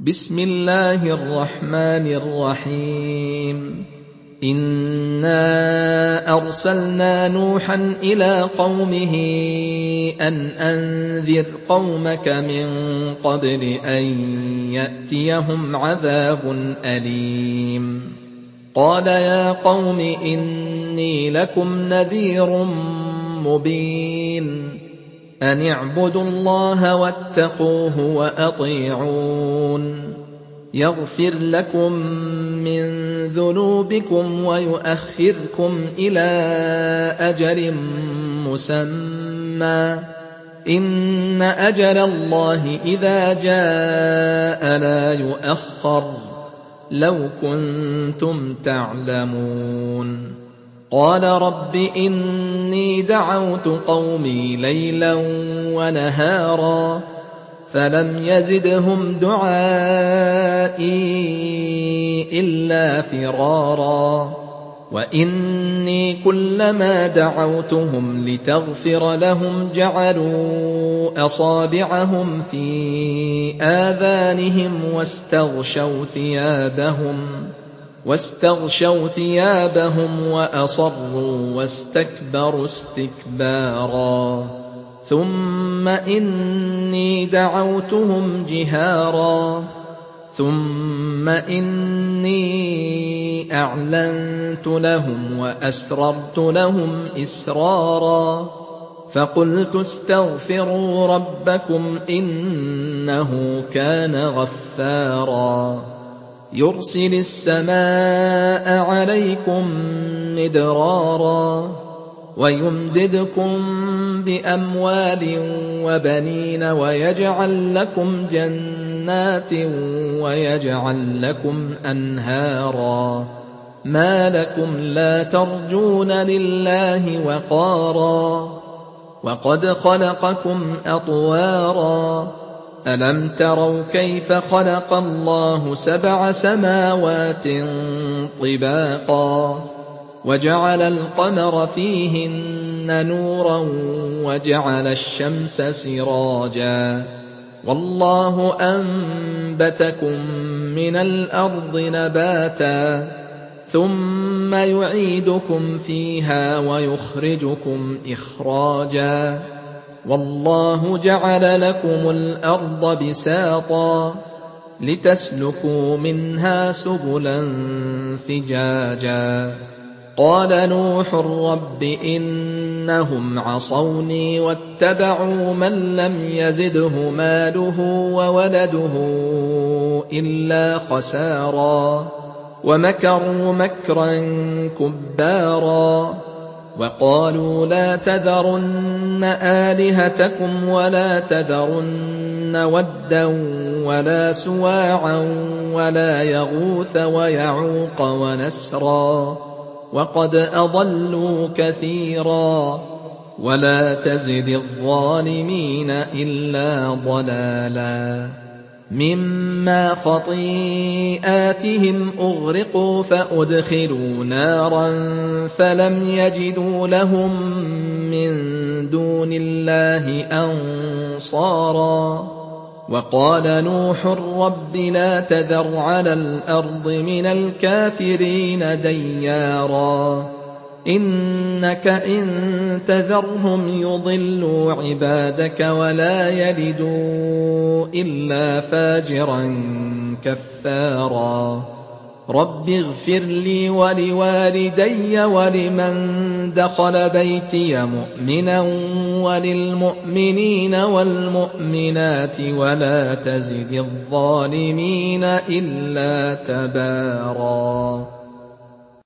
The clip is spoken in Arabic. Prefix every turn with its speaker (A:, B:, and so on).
A: بسم الله الرحمن الرحيم إنا أرسلنا نوحا إلى قومه أن أنذر قومك من قبل أن يأتيهم عذاب أليم قال يا قوم إني لكم نذير مبين أن اعبدوا الله واتقوه وأطيعون يغفر لكم من ذنوبكم ويؤخركم إلى أجل مسمى إن أجل الله إذا جاء لا يؤخر لو كنتم تعلمون قال رب إني دعوت قومي ليلا ونهارا فلم يزدهم دعائي إلا فرارا وإني كلما دعوتهم لتغفر لهم جعلوا أصابعهم في آذانهم واستغشوا ثيابهم وأصروا واستكبروا استكبارا ثم إني دعوتهم جهارا ثم إني أعلنت لهم وأسررت لهم إسرارا فقلت استغفروا ربكم إنه كان غفارا يرسل السماء عليكم مدرارا ويمددكم بأموال وبنين ويجعل لكم جنات ويجعل لكم أنهارا ما لكم لا ترجون لله وقارا وقد خلقكم أطوارا ألم تروا كيف خلق الله 7 سماوات طباقا وجعل القمر فيهن نورا وجعل الشمس سراجا والله أنبتكم من الأرض نباتا ثم يعيدكم فيها ويخرجكم إخراجا والله جعل لكم الأرض بساطا لتسلكوا منها سبلا فجاجا قال نوح رب إنهم عصوني واتبعوا من لم يزده ماله وولده إلا خسارا ومكروا مكرا كبارا وقالوا لا تذرن آلهتكم ولا تذرن ودا ولا سواعا ولا يغوث ويعوق ونسرا وقد أضلوا كثيرا ولا تزد الظالمين إلا ضلالا مما خطيئاتهم أغرقوا فأدخلوا نارا فلم يجدوا لهم من دون الله أنصارا وقال نوح رب لا تذر على الأرض من الكافرين ديارا إنك إن تذرهم يضلوا عبادك ولا يلدوا إلا فاجرا كفارا رب اغفر لي ولوالدي ولمن دخل بيتي مؤمنا وللمؤمنين والمؤمنات ولا تزد الظالمين إلا تبارا